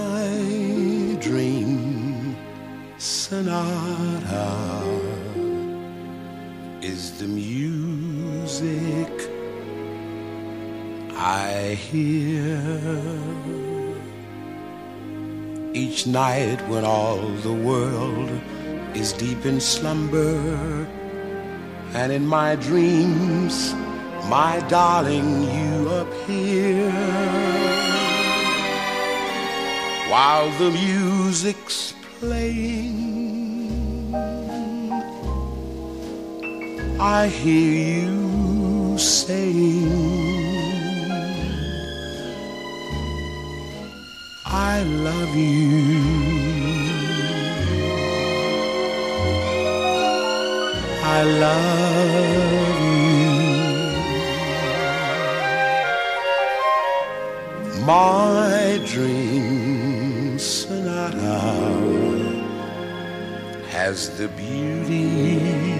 My dream sonata is the music I hear each night when all the world is deep in slumber, and in my dreams, my darling, you appear. While the music's playing, I hear you saying, I love you. I love you. My dream sonata has the beauty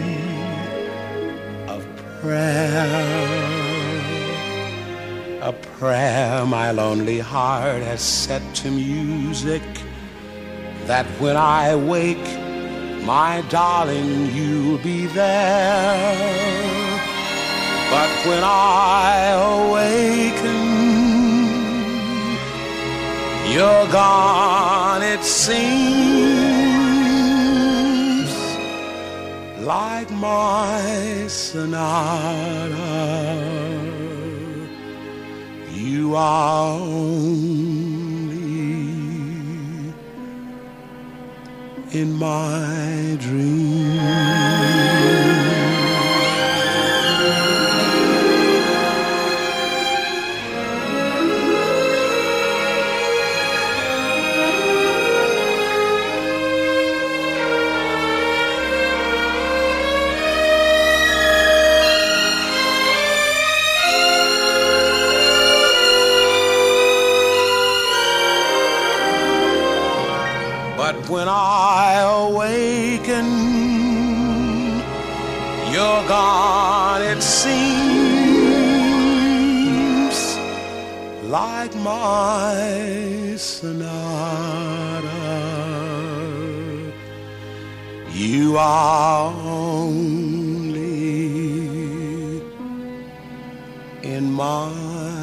of prayer, a prayer my lonely heart has set to music, that when I wake, my darling, you'll be there. But when I awaken, you're gone, it seems, like my sonata. You are only in my dreams. But when I awaken, you're gone, it seems, like my sonata. You are only in my